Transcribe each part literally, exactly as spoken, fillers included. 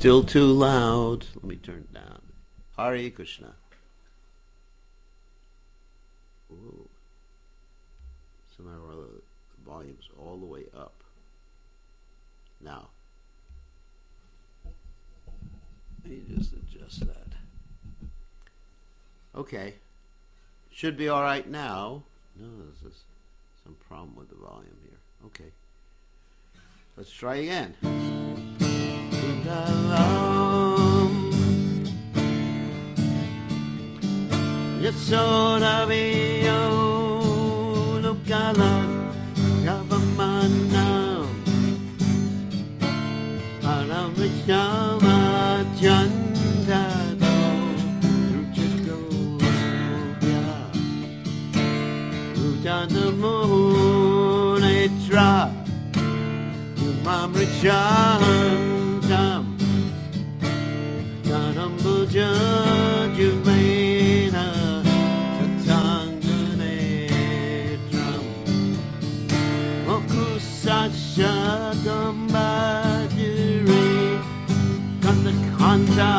Still too loud. Let me turn it down. Hare Krishna. Ooh. Somehow or other, the volume's all the way up. Now, let me just adjust that. Okay. Should be all right now. No, there's some problem with the volume here. Okay. Let's try again. Mamrichantam Ganambuja Jumena Satanganetram Mokusasha Gambadiri Kandakanda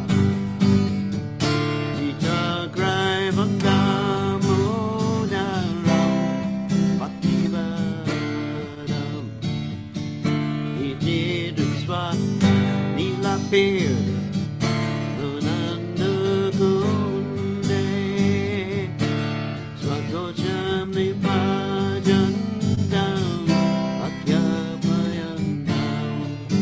Jita Graivandamudaram Pativaram Nila Beard Munanda Kunde Swagocham Nipajan down Akyapayan down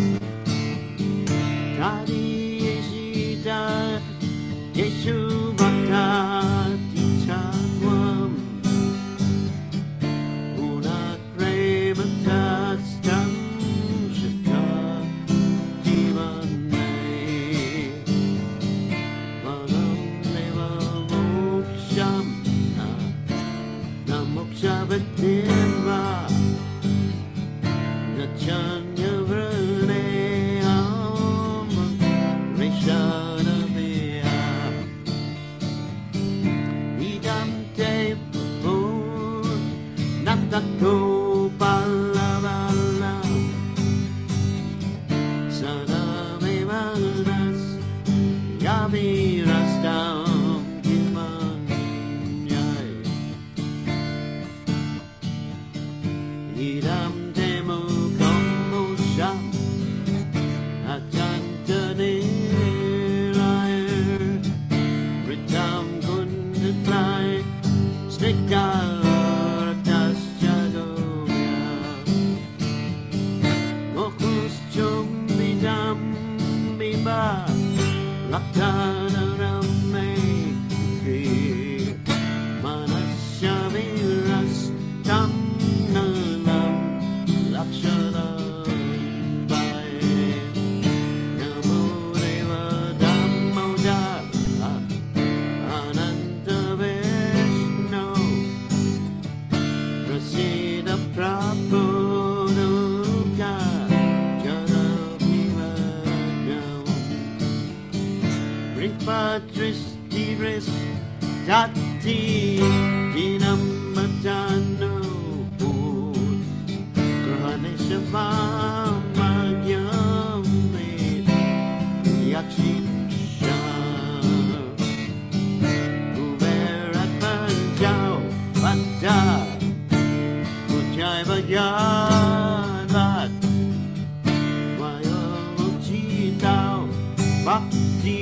Tadi Yeshida Yeshu Bhakta Tichagwam Unat Prematastam Sabatima Nachanya Vranayam Rishanavya Idam Te Pur Natato Palavala Sadamevanas Yavirastam Idam temu kommusham Atantanirair Ritam kundatlai Snikarataschagovya Mokus chumbidam biba Laktanarame Kri Manasyaviras tam Patris Diris Dati Dinam Matano Grahaneshavam Magyam Yakshisha Uberat Panjao Pata Ujai Vajavat Vayochitao Bhakti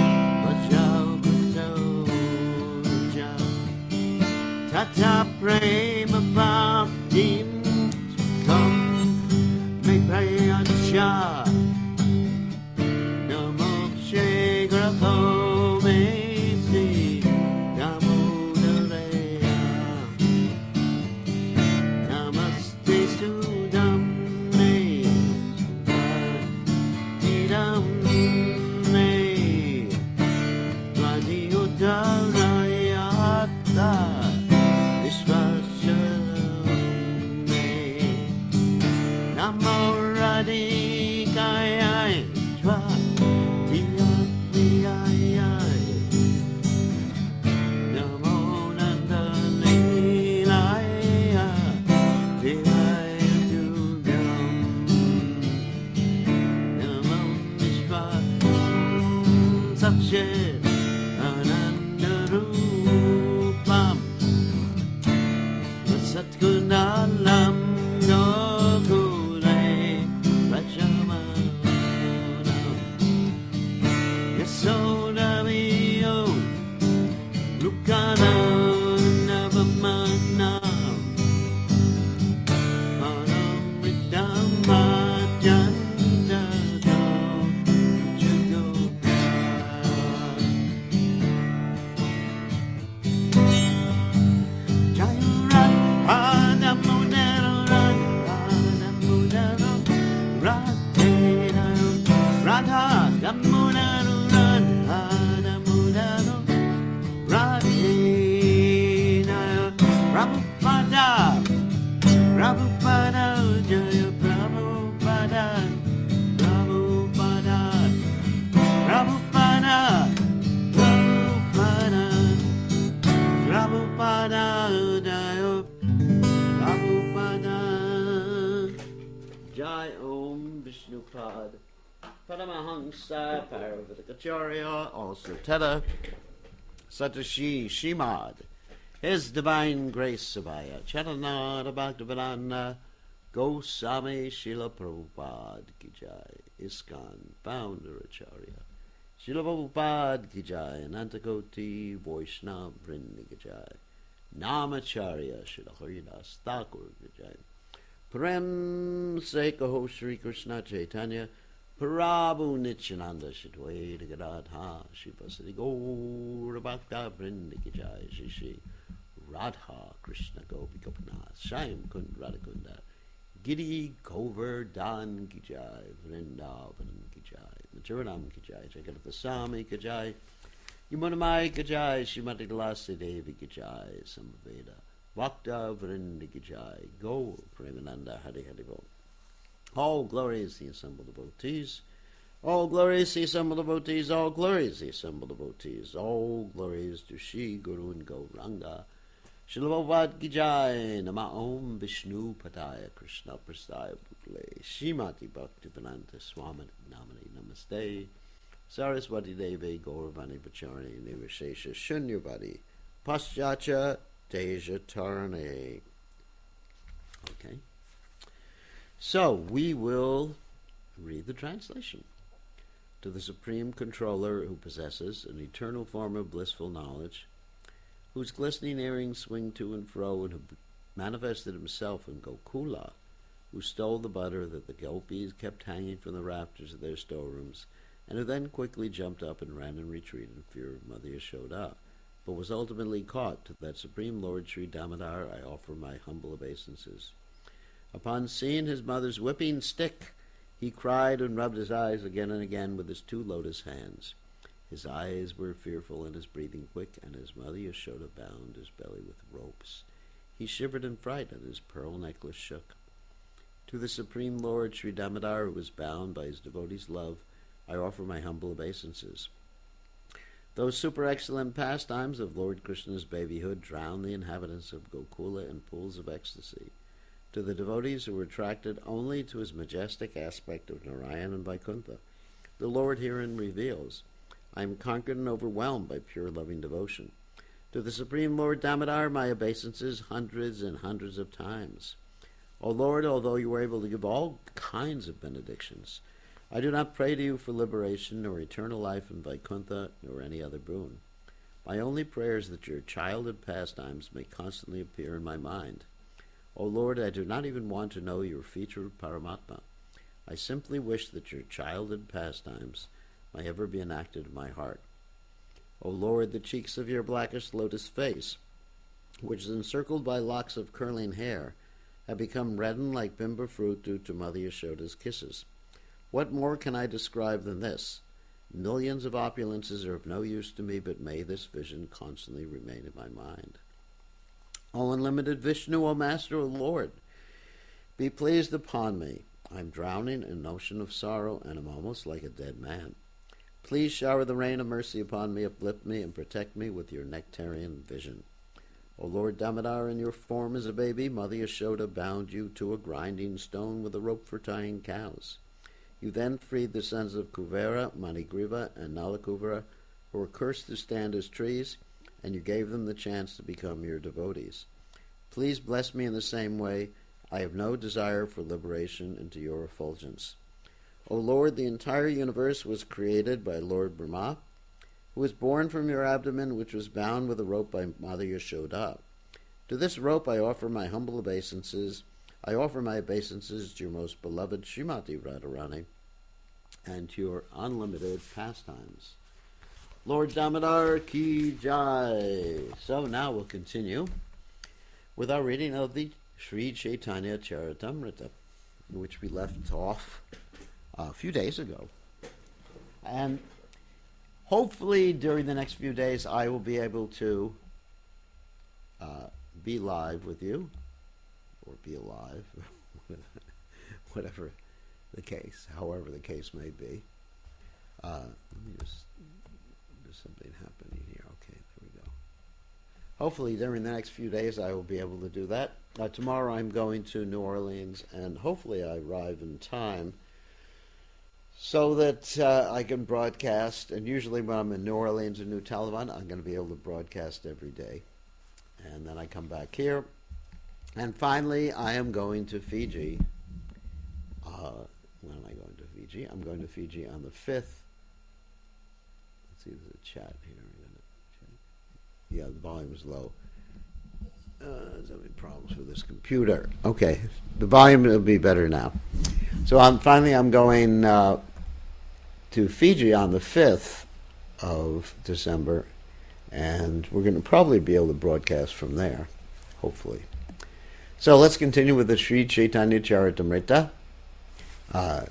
Tata prema bhaktim Kam me prayansha Namokshe grapho me si Damodareya Namaste sudam me Idam me Tvadi udarayata Namo Radhikaya Tva Tiyatiyaya Namo Nanda Lilaya Tivaya Tugyam Namo Vishvaya Raje Anandarupam Satgunalam Gokule Rajamanam Yasodamiyo Lukana Navamanam Anamridama Jandado Jagopa Jayuran Anamunero Ran Anamunero Radhena Radha Damunero Ran Anamunero Radhena Prabhupada Prabhupada Jaya Prabhupada Prabhupada Prabhupada Prabhupada Prabhupada Jaya Prabhupada Jai Om Vishnupad Paramahamsa Paravatakacharya also Teta Satashi Shimad His Divine Grace Savaya Charanada Bhaktivedanta Goswami Srila Prabhupada Ki Jai ISKCON Founder Acharya Srila Prabhupada Ki Jai Anantakoti Vaishnava Vrinda Ki Jai Namacharya Srila Haridas Thakur Ki Jai Prem Se Kaho Shri Krishna Chaitanya Prabhu Nityananda Shadwaita Gadadha Shri Vasadi Gaura Bhakta Vrinda Ki Jai Shri Shri Radha Krishna Gopi Gopinath Shyam Kund Radhakunda Giri Govardhan Ki Jai Vrindavanam Ki Jai Majuranam Ki Jai Jagadata Swami Ki Jai Yamunamai Ki Jai Srimati Tulasi Devi Ki Jai Samaveda Bhakta Vrinda Ki Jai Gaur Premananda Hari Hari Bol. All glories the assembled devotees, all glories the assembled devotees, all glories the assembled devotees, all glories to Shri Guru and Gauranga. Srila Prabhupada Ki Jai, Nama Om Vishnu Padaya Krishna Prasthaya Bhutale, Srimati Bhaktivedanta Swami Namani Namaste, Saraswati Devi Gauravani Vachari Nivashesha Shunyavadi, Paschacha Teja Tarane. Okay. So, we will read the translation. To the Supreme Controller who possesses an eternal form of blissful knowledge, whose glistening earrings swing to and fro, and who manifested himself in Gokula, who stole the butter that the gopis kept hanging from the rafters of their storerooms, and who then quickly jumped up and ran and retreated in fear of Mother Yashoda, but was ultimately caught. To that Supreme Lord Sri Damodar I offer my humble obeisances. Upon seeing his mother's whipping stick, he cried and rubbed his eyes again and again with his two lotus hands. His eyes were fearful and his breathing quick, and his mother Yashoda bound his belly with ropes. He shivered in fright, and his pearl necklace shook. To the Supreme Lord Sri Damodar, who was bound by his devotee's love, I offer my humble obeisances. Those super-excellent pastimes of Lord Krishna's babyhood drowned the inhabitants of Gokula in pools of ecstasy. To the devotees who were attracted only to his majestic aspect of Narayan and Vaikuntha, the Lord herein reveals, I am conquered and overwhelmed by pure loving devotion. To the Supreme Lord Damodar, my obeisances hundreds and hundreds of times. O Lord, although you were able to give all kinds of benedictions, I do not pray to you for liberation, nor eternal life in Vaikuntha, nor any other boon. My only prayer is that your childhood pastimes may constantly appear in my mind. O Lord, I do not even want to know your feature of Paramatma. I simply wish that your childhood pastimes may ever be enacted in my heart. O Lord, the cheeks of your blackish lotus face, which is encircled by locks of curling hair, have become reddened like bimba fruit due to Mother Yashoda's kisses. What more can I describe than this? Millions of opulences are of no use to me, but may this vision constantly remain in my mind. O unlimited Vishnu, O Master, O Lord, be pleased upon me. I am drowning in an ocean of sorrow, and am almost like a dead man. Please shower the rain of mercy upon me, uplift me, and protect me with your nectarian vision. O Lord Damodar, in your form as a baby, Mother Yashoda bound you to a grinding stone with a rope for tying cows. You then freed the sons of Kuvera, Manigriva, and Nalakuvara who were cursed to stand as trees, and you gave them the chance to become your devotees. Please bless me in the same way. I have no desire for liberation into your effulgence. O Lord, the entire universe was created by Lord Brahma, who was born from your abdomen, which was bound with a rope by Mother Yashoda. To this rope I offer my humble obeisances. I offer my obeisances to your most beloved Srimati Radharani and to your unlimited pastimes. Lord Damodar ki jai. So now we'll continue with our reading of the Sri Chaitanya Charitamrita, which we left off a few days ago. And hopefully during the next few days I will be able to uh, be live with you, or be alive, whatever the case, however the case may be. Uh, let me just, there's something happening here. Okay, there we go. Hopefully during the next few days I will be able to do that. Uh, tomorrow I'm going to New Orleans, and hopefully I arrive in time so that uh, I can broadcast. And usually when I'm in New Orleans or New Taliban, I'm going to be able to broadcast every day. And then I come back here. And finally, I am going to Fiji. Uh, when am I going to Fiji? I'm going to Fiji on the fifth. Let's see, there's a chat here. Yeah, the volume is low. Uh, there's having problems with this computer. Okay, the volume will be better now. So I'm finally I'm going uh, to Fiji on the fifth of December, and we're going to probably be able to broadcast from there, hopefully. So let's continue with the Sri Chaitanya Charitamrita. Uh,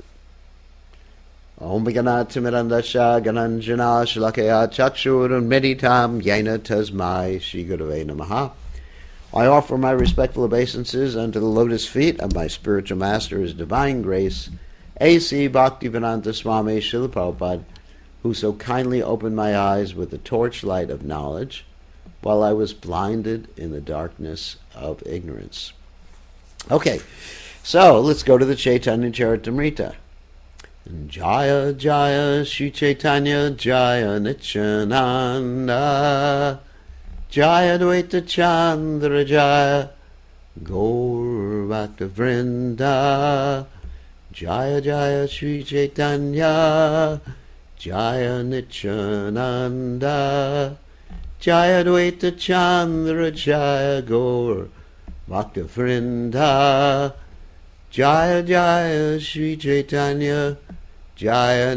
Om Viganati Mirandasha Gananjana Shalakaya Chakshur Meditam Yena Tasmai Shri Gurave Namaha. I offer my respectful obeisances unto the lotus feet of my spiritual master, His Divine Grace, A C Bhaktivedanta Swami Srila Prabhupada, who so kindly opened my eyes with the torchlight of knowledge while I was blinded in the darkness of ignorance. Okay, so let's go to the Chaitanya Charitamrita. Jaya Jaya Shri Chaitanya Jaya Nityananda Jaya Dvaita Chandra Jaya Gaur Bhakta Vrinda Jaya Jaya Shri Chaitanya Jaya Nityananda Jaya Dvaita Chandra Jaya Gaur Bhakta Vrinda Jaya Jaya Shri Chaitanya Jaya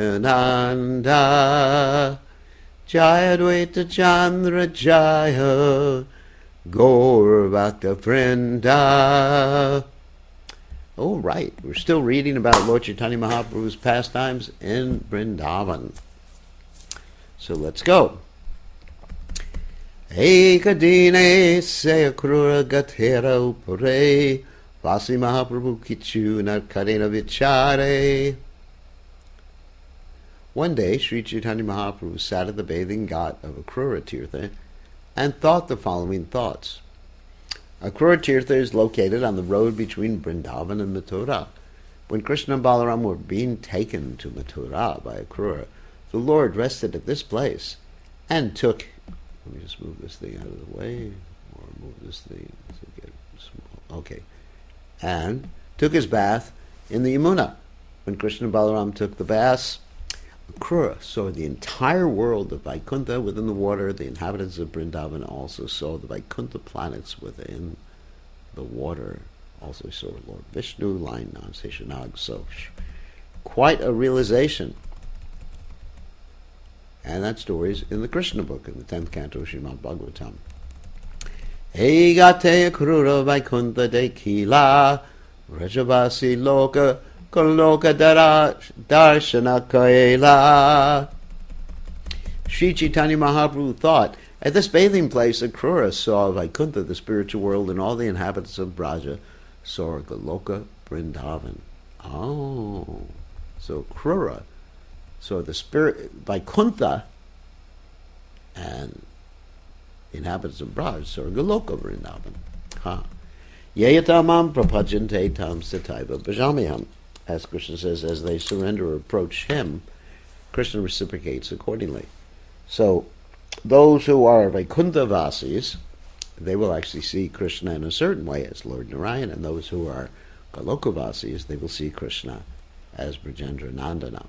Nityananda Jaya Dvaita Chandra Jaya Gaur Bhakta Vrinda. Oh, right. We're still reading about Lord Chaitanya Mahaprabhu's pastimes in Vrindavan. So let's go. Ekadine Seyakrura Gathera Upare Vasi Mahaprabhu Kichu Narkarena Vichare. One day, Sri Chaitanya Mahaprabhu sat at the bathing ghat of Akrura Tirtha and thought the following thoughts. Akrura Tirtha is located on the road between Vrindavan and Mathura. When Krishna and Balaram were being taken to Mathura by Akrura, the Lord rested at this place and took... Let me just move this thing out of the way, or move this thing to get small. Okay. And took his bath in the Yamuna. When Krishna and Balaram took the baths, Akrura saw the entire world of Vaikuntha within the water. The inhabitants of Vrindavan also saw the Vaikuntha planets within the water. Also saw Lord Vishnu lying on Seshanag. So, quite a realization. And that story is in the Krishna book, in the tenth canto of Srimad Bhagavatam. Egate Akrura Vaikuntha Dekila Rajavasi Loka Kaloka Darshana Kaila. Sri Chaitanya Mahaprabhu thought, at this bathing place Akrura saw Vaikuntha, the spiritual world, and all the inhabitants of Braja saw Goloka Vrindavan. Oh, so Akrura saw the spirit Vaikuntha and the inhabitants of Braja saw Goloka Vrindavan. Ha. Yeyatamam prapajante tam sataiva bhajamiham. As Krishna says, as they surrender or approach him, Krishna reciprocates accordingly. So those who are Vaikuntha Vasis, they will actually see Krishna in a certain way as Lord Narayan, and those who are Goloka Vasis, they will see Krishna as Brajendra Nandana.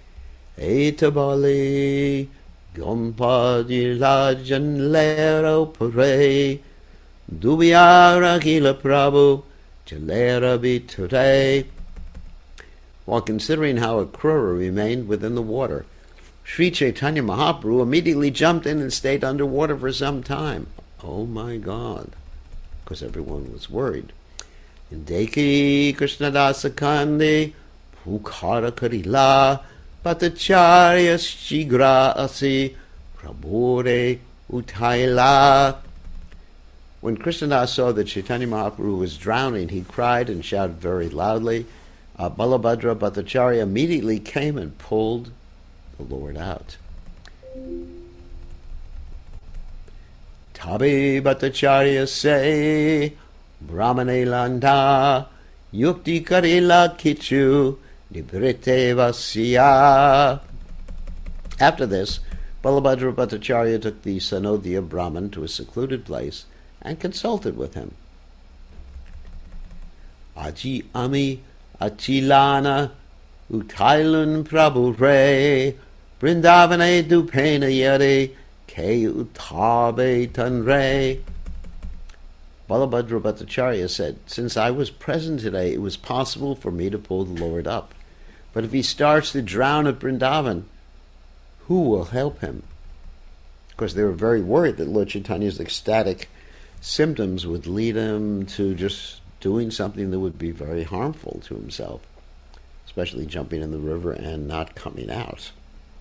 Etabali Gompadi Lajan Lero Pare Dubiyara Gila Prabhu Jalera Biture. While considering how Akrura remained within the water, Sri Chaitanya Mahaprabhu immediately jumped in and stayed underwater for some time. Oh my God, because everyone was worried. Indeki Krishnadasa Kandi Pukara Karila Bhattacharya Shigra Asi Prabhure Utaila. When Krishnadas saw that Chaitanya Mahaprabhu was drowning, he cried and shouted very loudly. Uh, Balabhadra Bhattacharya immediately came and pulled the Lord out. Tabi Bhattacharya say, Brahmane Landa, Yukti Karila Kichu, Nibrite Vasya. After this, Balabhadra Bhattacharya took the Sanodhya Brahman to a secluded place and consulted with him. Aji Ami Achilana Utailun Prabhu Re Vrindavane Dupena Yare Ke Utabe Tanre. Balabhadra Bhattacharya said, since I was present today, it was possible for me to pull the Lord up. But if he starts to drown at Vrindavan, who will help him? Of course, they were very worried that Lord Chaitanya's ecstatic symptoms would lead him to just doing something that would be very harmful to himself, especially jumping in the river and not coming out.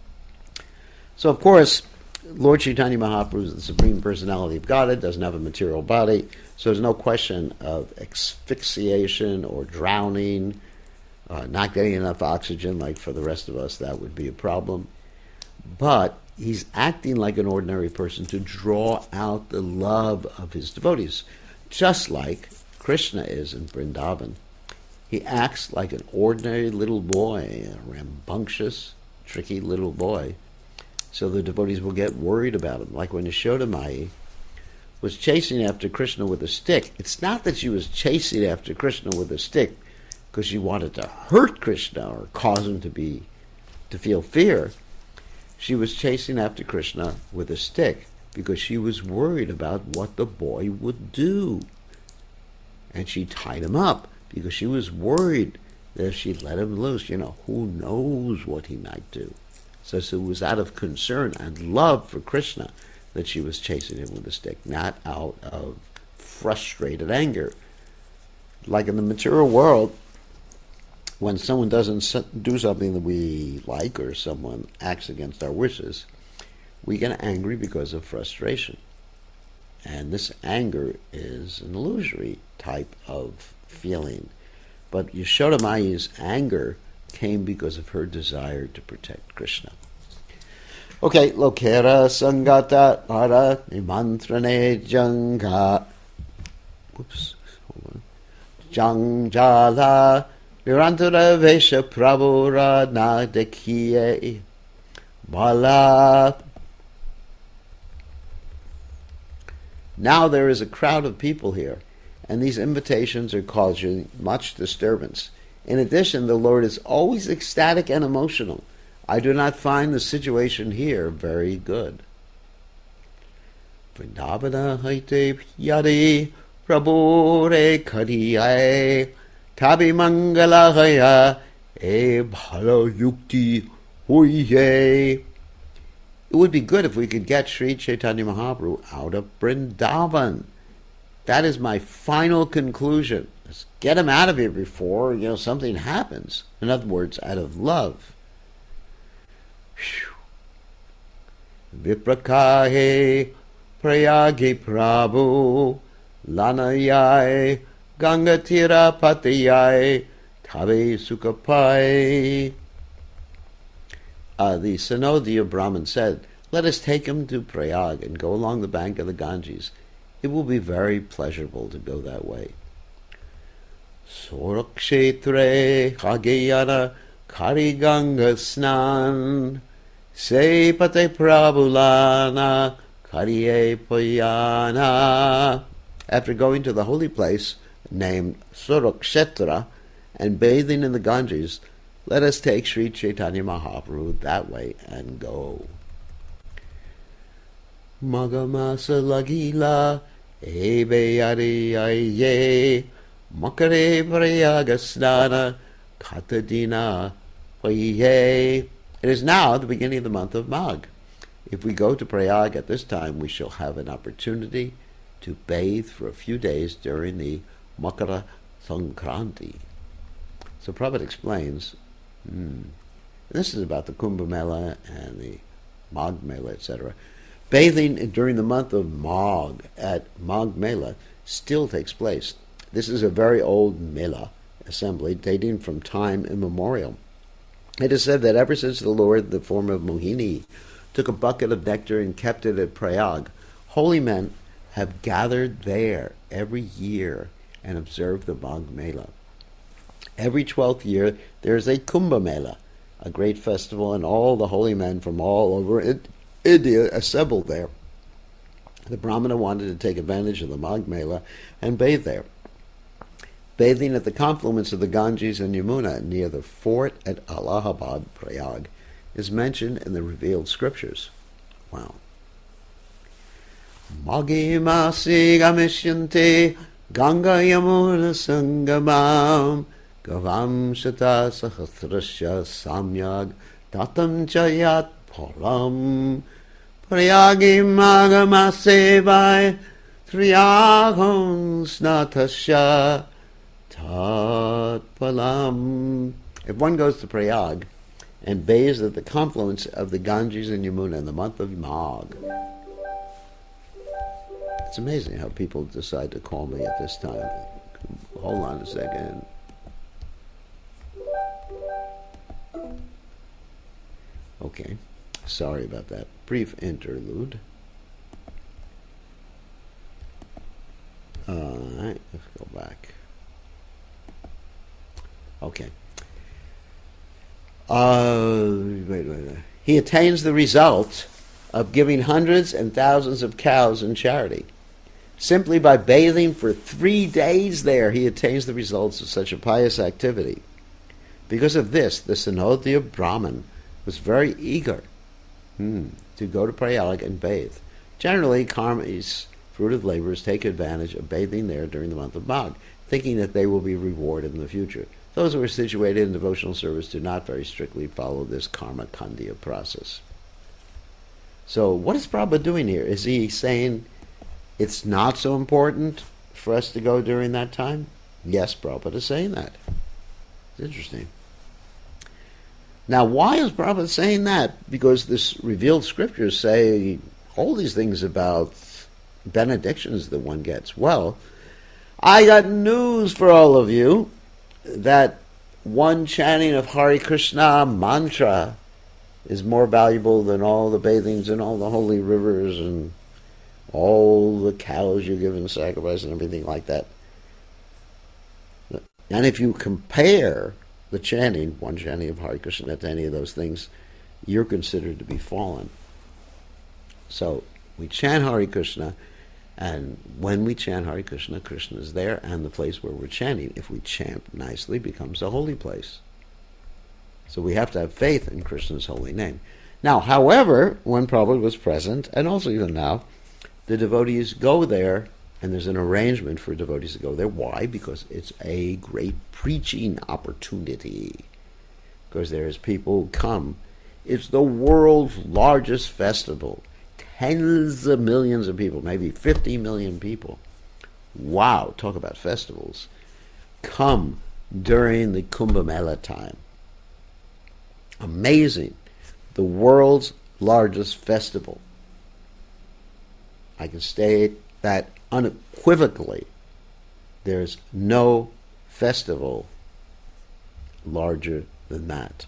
So, of course, Lord Chaitanya Mahaprabhu is the Supreme Personality of Godhead, doesn't have a material body, so there's no question of asphyxiation or drowning, uh, not getting enough oxygen, like for the rest of us, that would be a problem. But he's acting like an ordinary person to draw out the love of his devotees, just like Krishna is in Vrindavan. He acts like an ordinary little boy, a rambunctious, tricky little boy, so the devotees will get worried about him. Like when Yashoda Mai was chasing after Krishna with a stick, it's not that she was chasing after Krishna with a stick because she wanted to hurt Krishna or cause him to be to feel fear. She was chasing after Krishna with a stick because she was worried about what the boy would do. And she tied him up because she was worried that if she let him loose, you know, who knows what he might do. So it was out of concern and love for Krishna that she was chasing him with a stick, not out of frustrated anger. Like in the material world, when someone doesn't do something that we like or someone acts against our wishes, we get angry because of frustration. And this anger is an illusory type of feeling. But Yashoda Mai's anger came because of her desire to protect Krishna. Okay, Lokera Sangata Para Nimantrane Janga. Whoops, hold on. Jangjala Nirantara Vesha Prabhura Nadakiye Bala. Now there is a crowd of people here, and these invitations are causing much disturbance. In addition, the Lord is always ecstatic and emotional. I do not find the situation here very good. Vrindavana haite yadi prabhure kariye tabi mangala haya e bhalo yukti huye. It would be good if we could get Sri Chaitanya Mahaprabhu out of Vrindavan. That is my final conclusion. Let's get him out of here before, you know, something happens. In other words, out of love. Viprakahe prayage prabhu lanayai gangatira patayai tabe sukapai. Uh, the Sanodhya Brahman said, let us take him to Prayag and go along the bank of the Ganges. It will be very pleasurable to go that way. Sorakshetre hageyana kariganga snan Se pate prabhulana kariye poyana. After going to the holy place named Surakshetra and bathing in the Ganges, let us take Sri Chaitanya Mahaprabhu that way and go. Magamasa lagila ebe yari aye makare prayagasnana katadina paye. It is now the beginning of the month of Magh. If we go to Prayag at this time, we shall have an opportunity to bathe for a few days during the Makara Sankranti. So Prabhupada explains, hmm, this is about the Kumbh Mela and the Magh Mela, et cetera. Bathing during the month of Magh at Magh Mela still takes place. This is a very old Mela assembly dating from time immemorial. It is said that ever since the Lord, in the form of Mohini, took a bucket of nectar and kept it at Prayag, holy men have gathered there every year and observed the Magh Mela. Every twelfth year there is a Kumbh Mela, a great festival, and all the holy men from all over India assembled there. The Brahmana wanted to take advantage of the Magh Mela and bathe there. Bathing at the confluence of the Ganges and Yamuna near the fort at Allahabad, Prayag, is mentioned in the revealed scriptures. Wow. Maghi masi gamishyante Ganga Yamuna Sangamam Gavam Shata Sahasrasya Samyag Tatam Chayat Param Prayagi Magamasevai Triyaham Snatasya Tat Palam. If one goes to Prayag and bathes at the confluence of the Ganges and Yamuna in the month of Magh, it's amazing how people decide to call me at this time. Hold on a second. Okay, sorry about that brief interlude. All right, let's go back. Okay. Uh, wait, wait, wait. He attains the result of giving hundreds and thousands of cows in charity. Simply by bathing for three days there, he attains the results of such a pious activity. Because of this, the Sanodya Brahmin was very eager hmm, to go to Prayag and bathe. Generally, karmis, fruitive laborers, take advantage of bathing there during the month of Magh, thinking that they will be rewarded in the future. Those who are situated in devotional service do not very strictly follow this karma kandya process. So what is Prabhupada doing here? Is he saying it's not so important for us to go during that time? Yes, Prabhupada is saying that. It's interesting. Now, why is Prabhupada saying that? Because this revealed scriptures say all these things about benedictions that one gets. Well, I got news for all of you that one chanting of Hare Krishna mantra is more valuable than all the bathings in all the holy rivers and all the cows you give in sacrifice and everything like that. And if you compare the chanting, one chanting of Hare Krishna to any of those things, you're considered to be fallen. So we chant Hare Krishna, and when we chant Hare Krishna, Krishna is there, and the place where we're chanting, if we chant nicely, becomes a holy place. So we have to have faith in Krishna's holy name. Now, however, when Prabhupada was present, and also even now, the devotees go there, and there's an arrangement for devotees to go there. Why? Because it's a great preaching opportunity. Because there's people who come. It's the world's largest festival. Tens of millions of people, maybe fifty million people. Wow, talk about festivals. Come during the Kumbh Mela time. Amazing. The world's largest festival. I can state that unequivocally. There's no festival larger than that.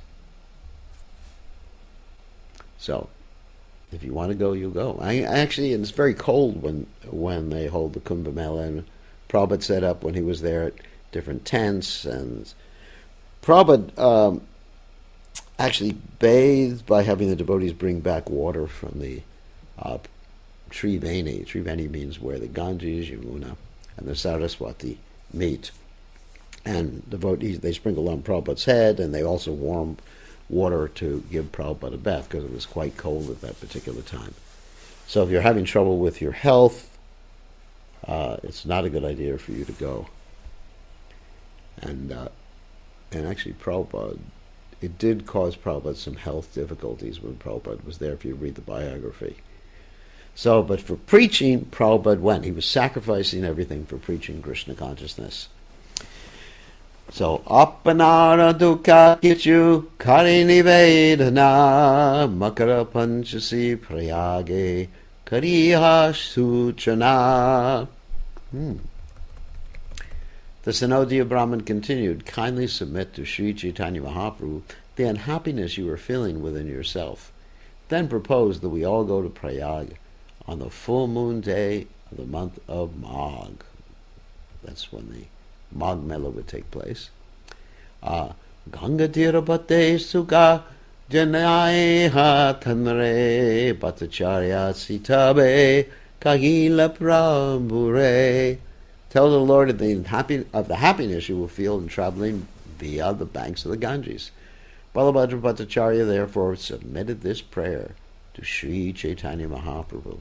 So, if you want to go, you go. I actually, and it's very cold when when they hold the Kumbh Mela, and Prabhupada set up when he was there at different tents, and Prabhupada um, actually bathed by having the devotees bring back water from the uh, Triveni. Triveni means where the Ganges, Yamuna, and the Saraswati meet. And devotees, they sprinkle on Prabhupada's head, and they also warm water to give Prabhupada a bath because it was quite cold at that particular time. So if you're having trouble with your health, uh, it's not a good idea for you to go. And uh, and actually Prabhupada, it did cause Prabhupada some health difficulties when Prabhupada was there, if you read the biography. So, but for preaching, Prabhupada went. He was sacrificing everything for preaching Krishna consciousness. So, Apanara dukkha kichu kari nivedana makara panchasi prayage kariha suchana. Hmm. The Sanodia Brahmin continued, kindly submit to Sri Chaitanya Mahaprabhu the unhappiness you are feeling within yourself. Then propose that we all go to Prayag on the full moon day of the month of Magh. That's when the Magh Mela would take place. Uh, Ganga Tirapate Sukha Janayeha Tanre Bhattacharya Sitabe Kagila Prabhure. Tell the Lord of the, happy, of the happiness you will feel in traveling via the banks of the Ganges. Balabhadra Bhattacharya therefore submitted this prayer to Sri Chaitanya Mahaprabhu.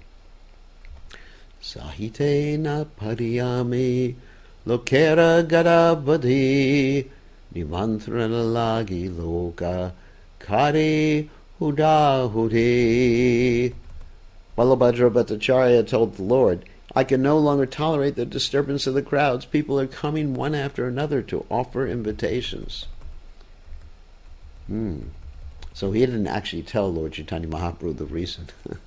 Sahitena pariyami lokera gadabadhi nimantrana lagi loka kari hudahudi. Balabhadra Bhattacharya told the Lord, I can no longer tolerate the disturbance of the crowds. People are coming one after another to offer invitations. Hmm. So he didn't actually tell Lord Chaitanya Mahaprabhu the reason.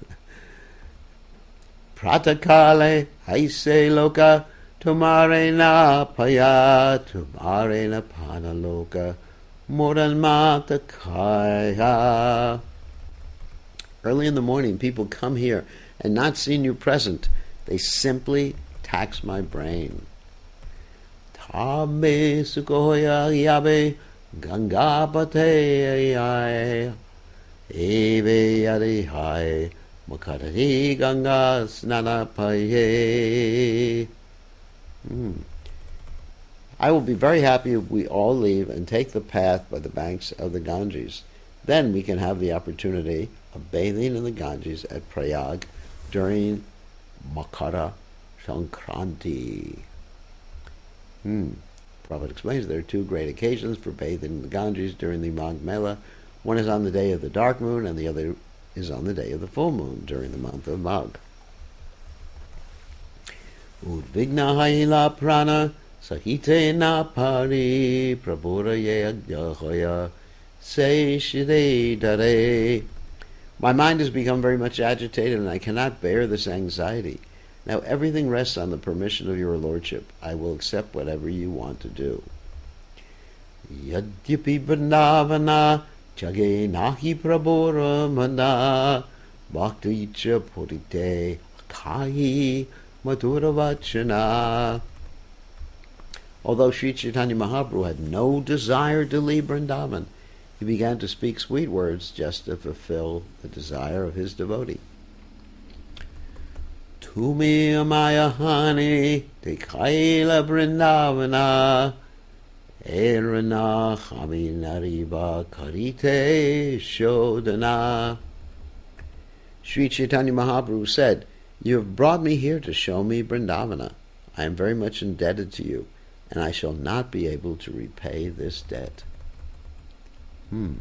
Pratakale haise loka tumare na paya tumare na pana loka moran mata kaya. Early in the morning, people come here and not seeing you present, they simply tax my brain. Tabe sukoya yabe ganga pate ay eve yari hai makari ganga snana paye. I will be very happy if we all leave and take the path by the banks of the Ganges. Then we can have the opportunity of bathing in the Ganges at Prayag during Makara Sankranti. Hmm. Prabhupada explains there are two great occasions for bathing in the Ganges during the Magh Mela. One is on the day of the dark moon, and the other is on the day of the full moon during the month of Magh. Udvigna haila prana sahite na pari prabhura yagyahoya se shide dare. My mind has become very much agitated, and I cannot bear this anxiety. Now everything rests on the permission of your Lordship. I will accept whatever you want to do. Yadyapi Vrindavana jage nahi prabhura mana bhakti cha purite akahi madhura vachana. Although Sri Chaitanya Mahaprabhu had no desire to leave Vrindavan, he began to speak sweet words just to fulfill the desire of his devotee. Tumi amaya hani dekaila Vrindavana erana chami nariba karite shodana. Sri Chaitanya Mahaprabhu said, you have brought me here to show me Vrindavana. I am very much indebted to you, and I shall not be able to repay this debt. Hmm.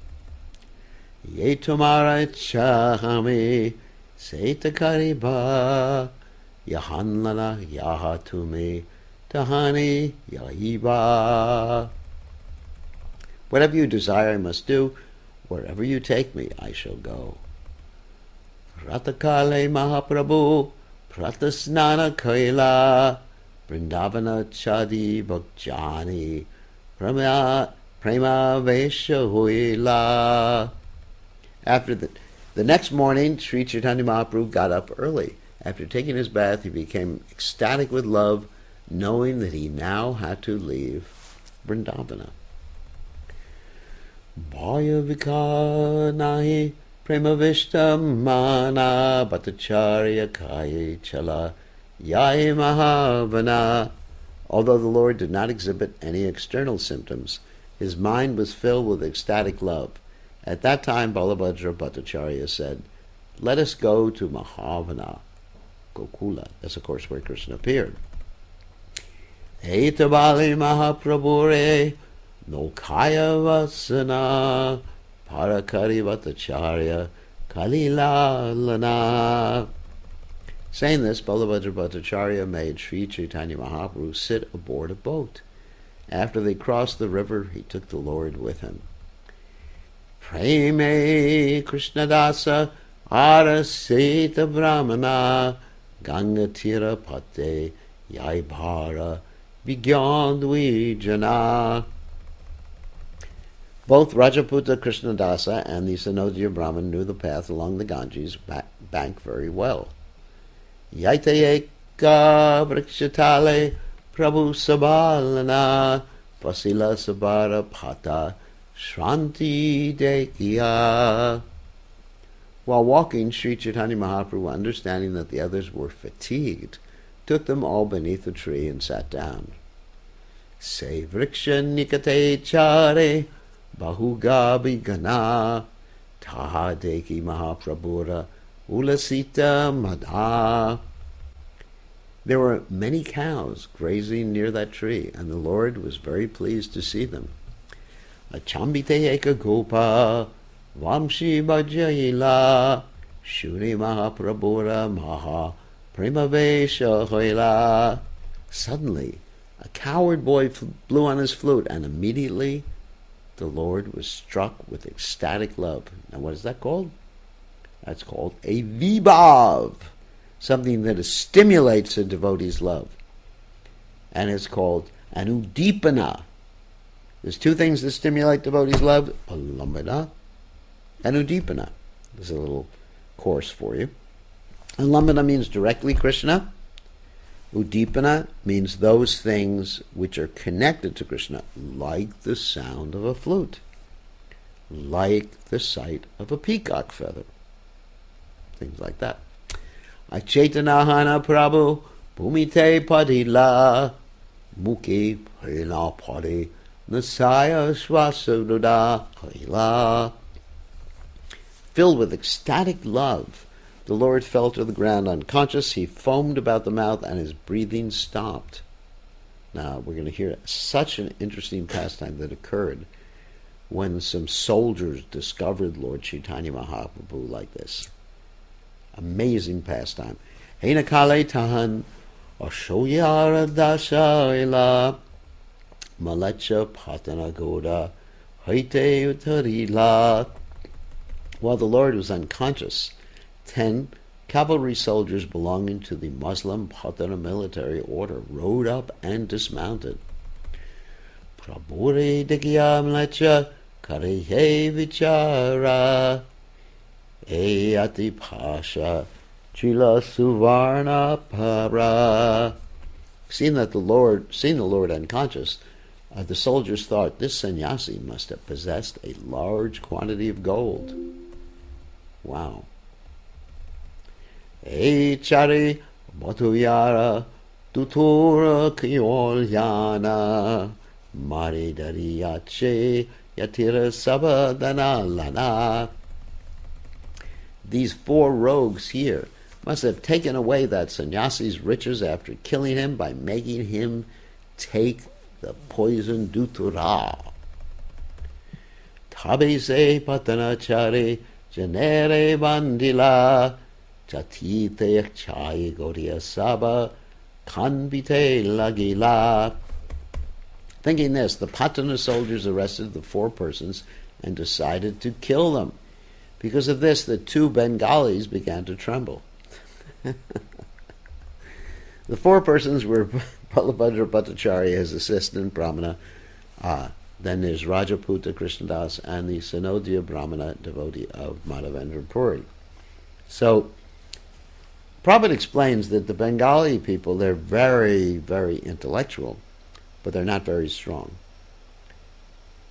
Ye tumara chahami Seta kariba yahanlana yahatume tahani yahiba. Whatever you desire I must do. Wherever you take me, I shall go. Ratakale Mahaprabhu pratasnana kaila Vrindavana chadi bhakjani prema prema vesha huila. After the The next morning, Sri Chaitanya Mahaprabhu got up early. After taking his bath, he became ecstatic with love, knowing that he now had to leave Vrindavana. Bhaya Vika Nahi Prema Vishta Mana Bhattacharya Kaya Chala Yai Mahavana. Although the Lord did not exhibit any external symptoms, his mind was filled with ecstatic love. At that time, Balabhadra Bhattacharya said, "Let us go to Mahavana, Gokula." That's, of course, where Krishna appeared. Etabali Mahaprabhure Nokaya Vasana Parakari Bhattacharya Kalilalana. Saying this, Balabhadra Bhattacharya made Sri Chaitanya Mahaprabhu sit aboard a boat. After they crossed the river, he took the Lord with him. Preme Krishnadasa Araseta Brahmana Gangatira Pate Yaibhara Vigyandwijana. Both Rajaputa Krishnadasa and the Sanodya Brahman knew the path along the Ganges bank very well. Yaitayeka Vrikshatale Prabhu Sabalana Vasila Sabara Pata Shranti Dekiya. While walking, Sri Chaitanya Mahaprabhu, understanding that the others were fatigued, took them all beneath a tree and sat down. Se Vriksha Nikate Chare Bahugabi Gana Taha Deki Mahaprabhura Ulasita Madha. There were many cows grazing near that tree, and the Lord was very pleased to see them. Achambite Eka Gopa Vamshi Bhajaila Shuni Mahaprabhura Maha Premavesha Hoila. Suddenly, a cowherd boy blew on his flute, and immediately the Lord was struck with ecstatic love. Now, what is that called? That's called a vibhav, something that stimulates a devotee's love. And it's called anudipana. There's two things that stimulate devotee's love: alambana and udipana. There's a little course for you. Alambana means directly Krishna. Udipana means those things which are connected to Krishna, like the sound of a flute, like the sight of a peacock feather, things like that. Achetana Prabhu Bhumite Padila Mukhi Prina Padi Nasaya Swasududa Kaila. Filled with ecstatic love, the Lord fell to the ground unconscious. He foamed about the mouth, and his breathing stopped. Now, we're going to hear such an interesting pastime that occurred when some soldiers discovered Lord Chaitanya Mahaprabhu like this. Amazing pastime. Hena kale tahan ashoyara dashaila malacha patana goda haite utarila. While the Lord was unconscious, ten cavalry soldiers belonging to the Muslim Patana military order rode up and dismounted. Prabhure digyam lecha karehe vichara Eyati Pasha Chila Suvarna Para. Seeing that the Lord, seeing the Lord unconscious, uh, the soldiers thought this sannyasi must have possessed a large quantity of gold. Wow. Echari Matuyara Tutura Kyolyana Maridariyache Yatira Sabadana Lana. These four rogues here must have taken away that sannyasi's riches after killing him by making him take the poison dutura. Tabise patanachare janere bandila jatite chai goria saba kanbite lagila. Thinking this, the Patana soldiers arrested the four persons and decided to kill them. Because of this, the two Bengalis began to tremble. The four persons were Balabhadra Bhattacharya, his assistant Brahmana. Uh, then there's Rajaputa Krishnadas and the Sanodya Brahmana devotee of Madhavendra Puri. So, Prabhupada explains that the Bengali people, they're very, very intellectual, but they're not very strong.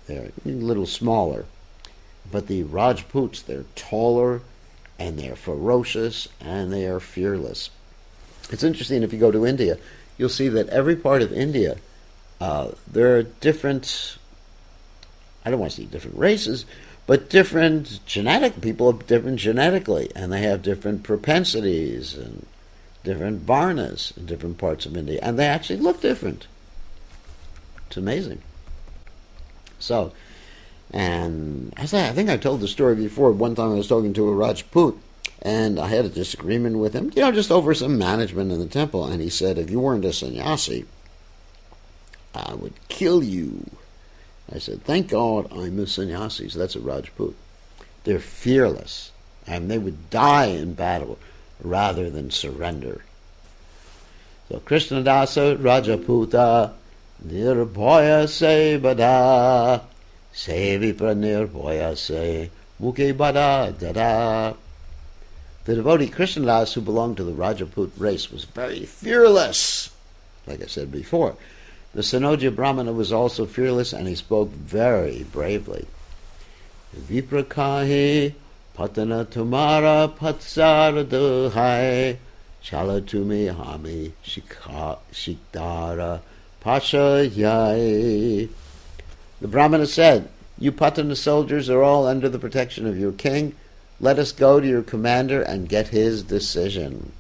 They're a little smaller. But the Rajputs, they're taller, and they're ferocious, and they are fearless. It's interesting, if you go to India, you'll see that every part of India, uh, there are different, I don't want to say different races, but different genetic, people are different genetically, and they have different propensities and different varnas in different parts of India, and they actually look different. It's amazing. So, and as I, I think I told the story before, one time I was talking to a Rajput, and I had a disagreement with him, you know, just over some management in the temple, and he said, if you weren't a sannyasi, I would kill you. I said, thank God I'm a sannyasi. So that's a Rajput. They're fearless, and they would die in battle rather than surrender. So Krishnadasa Rajaputa Nirbhaya se bada se vipra nirbhaya se mukhe bada dada. The devotee Krishnadas, who belonged to the Rajput race, was very fearless, like I said before. The Sanoja Brahmana was also fearless, and he spoke very bravely. Viprakahi patana tumara patsara duhai chala tumi hami shikdara pasha yai. The Brahmana said, you Patana soldiers are all under the protection of your king. Let us go to your commander and get his decision.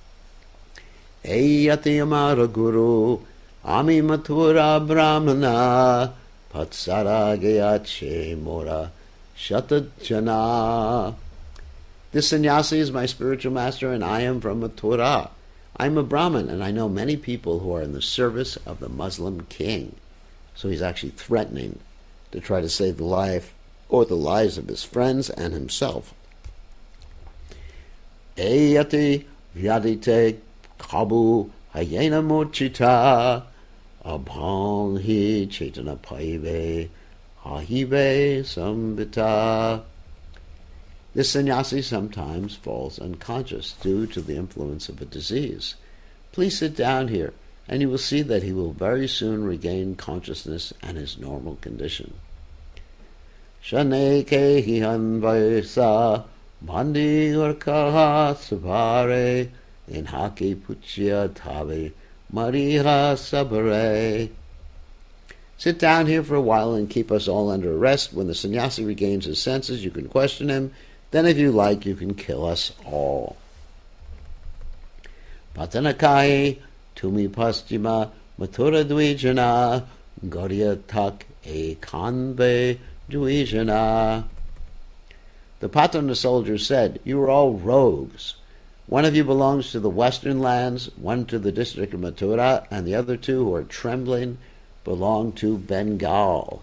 Eyati amara guru ami mathura brahmana patsara gayache mora shatajana. This sannyasi is my spiritual master, and I am from Mathura. I am a Brahmin, and I know many people who are in the service of the Muslim king. So he's actually threatening to try to save the life or the lives of his friends and himself. Eyati vyadite kabu hayena mochita abhanghi chetana paive hahive sambita. This sannyasi sometimes falls unconscious due to the influence of a disease. Please sit down here, and you will see that he will very soon regain consciousness and his normal condition. Shaneke hihanvaisa bandi urkaha sabare inhaki puchya tave mariha sabare. Sit down here for a while and keep us all under arrest. When the sannyasi regains his senses, you can question him. Then, if you like, you can kill us all. Patanakai tumi paschima mathura dvijana gauriya tak e kanbe dvijana. The Patana soldiers said, you are all rogues. One of you belongs to the western lands, one to the district of Mathura, and the other two, who are trembling, belong to Bengal.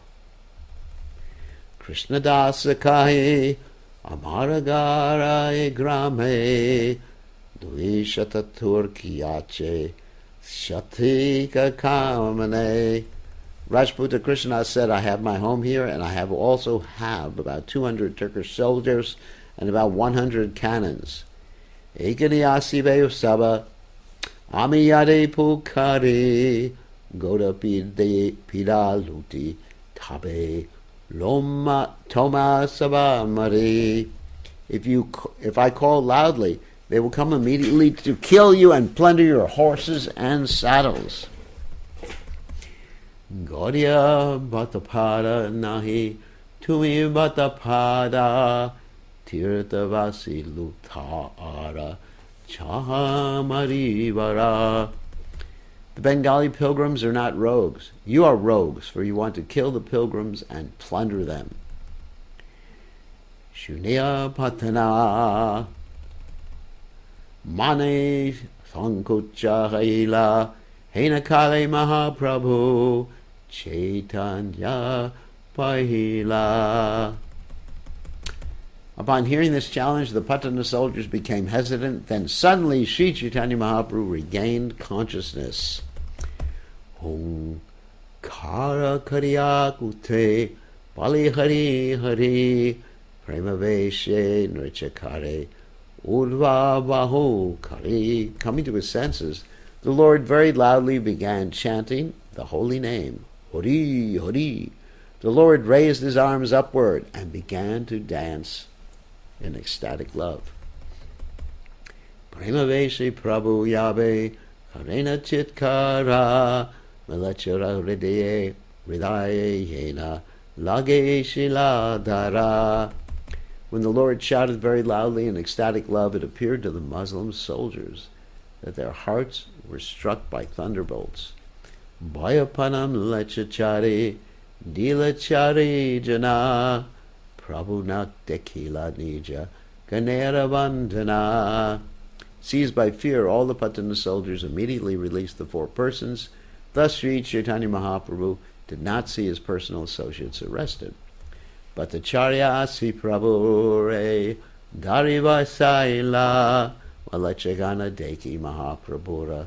Krishnadasa kai amaragara grame duishatatur kiyache shatika kamane. Rajputa Krishna said, I have my home here, and I have also have about two hundred Turkish soldiers and about one hundred cannons. Ekaniyasi Saba Amiyade Pukari Goda Pide Pidaluti Tabe Loma Toma Saba Mari. If you if I call loudly, they will come immediately to kill you and plunder your horses and saddles. Gaudiya Bhatapada Nahi Tumi Bhatapada Tirthavasi Luthara Chahamarivara. The Bengali pilgrims are not rogues. You are rogues, for you want to kill the pilgrims and plunder them. Shunya Patana Mane Sankucha Haila Henakale Mahaprabhu Chaitanya Pahila. Upon hearing this challenge, the Patana soldiers became hesitant. Then suddenly Sri Chaitanya Mahaprabhu regained consciousness. Om Kara Kariyakute Pali Hari Hari Premaveshe Nrichakare Urva Bahu Kari. Coming to his senses, the Lord very loudly began chanting the holy name, Hari Hari. The Lord raised his arms upward and began to dance in ecstatic love. Premaveshi Prabhu Yabe Karena Chitkara Malachara Hridaye Hridaye Yena Lage Shiladhara. When the Lord shouted very loudly in ecstatic love, it appeared to the Muslim soldiers that their hearts were struck by thunderbolts. Bhayapanam lechachari dilachari jana Prabhu nak dekila nija ganera vandana. Seized by fear, all the Patana soldiers immediately released the four persons. Thus Sri Chaitanya Mahaprabhu did not see his personal associates arrested. But the Charyasi Prabhu re Dariva Saila Malachagana Deki Mahaprabhura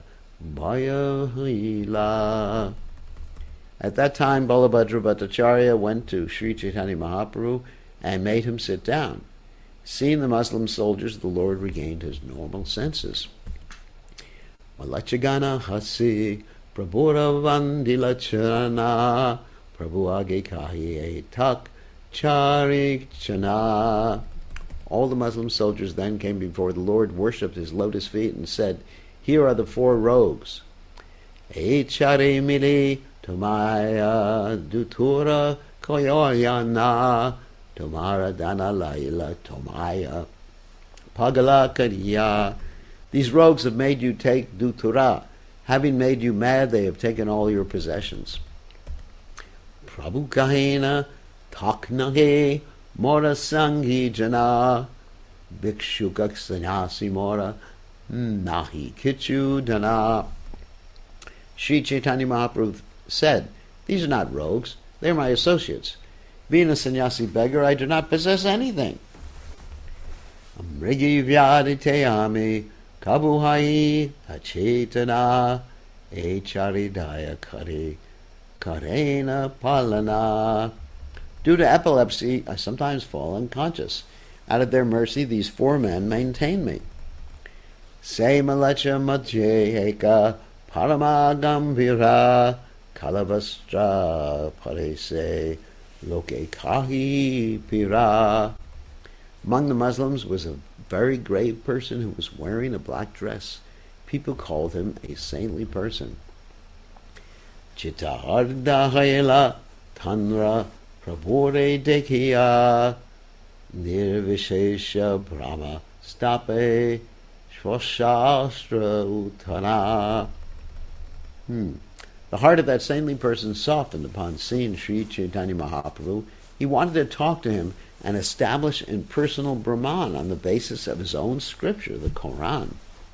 Bhayahila. At that time, Balabhadra Bhattacharya went to Sri Chaitanya Mahaprabhu and made him sit down. Seeing the Muslim soldiers, the Lord regained his normal senses. Malachagana Hasi Prabhura Vandilacharana Prabhu Age Kahi Tak Charik Chana. All the Muslim soldiers then came before the Lord, worshipped his lotus feet, and said, "Here are the four rogues. E chari mili tumaya dutura koyoyana tumara dana laila tumaya pagala kariya." These rogues have made you take dutura. Having made you mad, they have taken all your possessions. Prabhu kahina taknahe mora sanghi jana bhikshukak sannyasi mora nahi kichu dana. Sri Chaitanya Mahaprabhu said, "These are not rogues, they are my associates. Being a sannyasi beggar, I do not possess anything." Amrigi vyaditeyami kabuhai achetana echaridaya kare karena palana. Due to epilepsy, I sometimes fall unconscious. Out of their mercy, these four men maintain me. Se malacha madhye eka parama gambhira kalavastra parese loke kahi pira. Among the Muslims was a very grave person who was wearing a black dress. People called him a saintly person. Chittaharda hayla tanra prabhure dekhiya nirvishesha brahma stape shvashastra uttana. Hmm. The heart of that saintly person softened upon seeing Sri Chaitanya Mahaprabhu. He wanted to talk to him and establish impersonal Brahman on the basis of his own scripture, the Quran.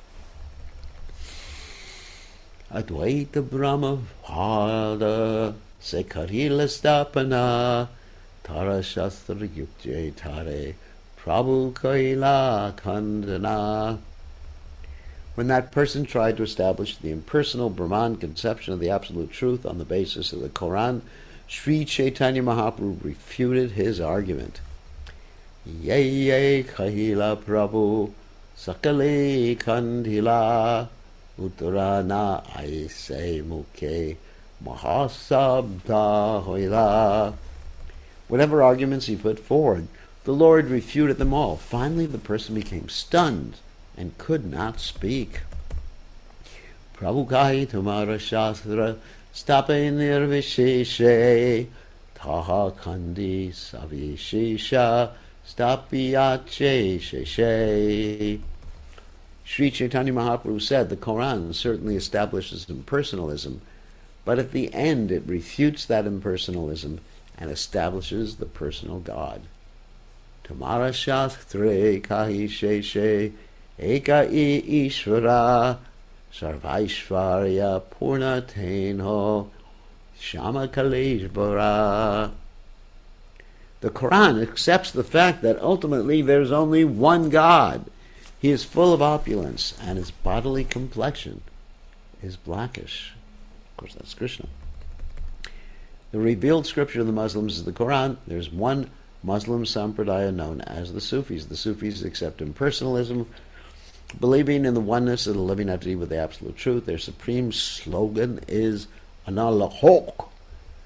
Advaita Brahma Pada Sekarila Stapana Tara Shastra Yukjay Tare Prabhu Kaila Kandana. When that person tried to establish the impersonal Brahman conception of the absolute truth on the basis of the Quran, Sri Chaitanya Mahaprabhu refuted his argument. Ye ye kahila Prabhu sakale kandila uttarana aise mukhe mahasabda hoila. Whatever arguments he put forward, the Lord refuted them all. Finally, the person became stunned and could not speak. Prabhu kahi tumara shastra stape nirvisheshe taha kandi savishesha stapiyache sheshe. Sri Chaitanya Mahaprabhu said the Quran certainly establishes impersonalism, but at the end it refutes that impersonalism and establishes the personal God. Tamara shastre kahi sheshe eka I ishvara sarvaishvarya purna tenho shama kaleshvara. The Quran accepts the fact that ultimately there's only one God. He is full of opulence, and his bodily complexion is blackish. Of course, that's Krishna. The revealed scripture of the Muslims is the Quran. There's one Muslim sampradaya known as the Sufis. The Sufis accept impersonalism, believing in the oneness of the living entity with the absolute truth. Their supreme slogan is Analahok.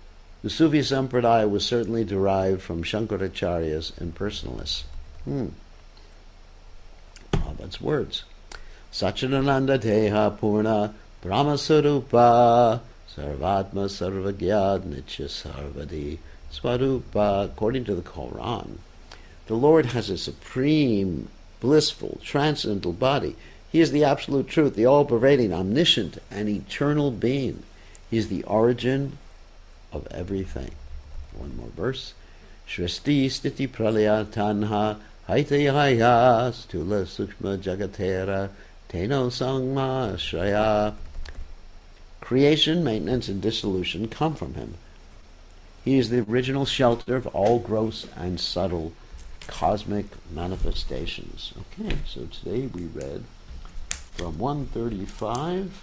The Sufi Sampradaya was certainly derived from Shankaracharya's impersonalists. Hmm. Prabhupada's words. Sachidananda Deha Purna Brahmasarupa Sarvatma Sarvagyad Nitya Sarvadi Swarupa. According to the Quran, the Lord has a supreme, blissful, transcendental body. He is the absolute truth, the all-pervading, omniscient, and eternal being. He is the origin of everything. One more verse. Shresti stiti pralaya tanha haitayaya stula sukshma jagatera teno sangma shraya. Creation, maintenance, and dissolution come from him. He is the original shelter of all gross and subtle cosmic manifestations. Okay, so today we read from one thirty-five,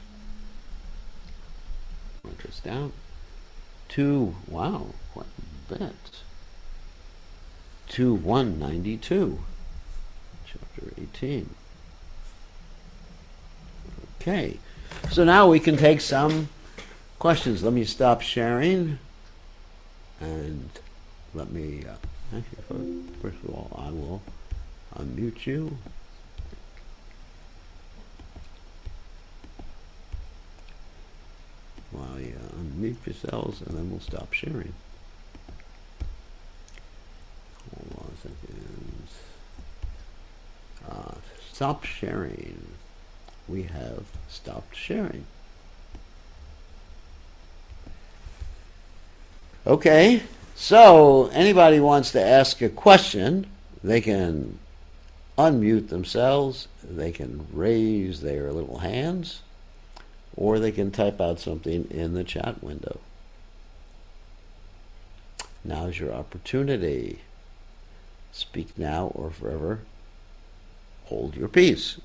write this down, to, wow, quite a bit, to one ninety-two, chapter eighteen. Okay, so now we can take some questions. Let me stop sharing, and let me, uh, actually, first of all, I will unmute you. While you unmute yourselves, and then we'll stop sharing. Hold on a second. Uh, stop sharing. We have stopped sharing. Okay, so anybody wants to ask a question, they can unmute themselves, they can raise their little hands, or they can type out something in the chat window. Now's your opportunity. Speak now or forever hold your peace.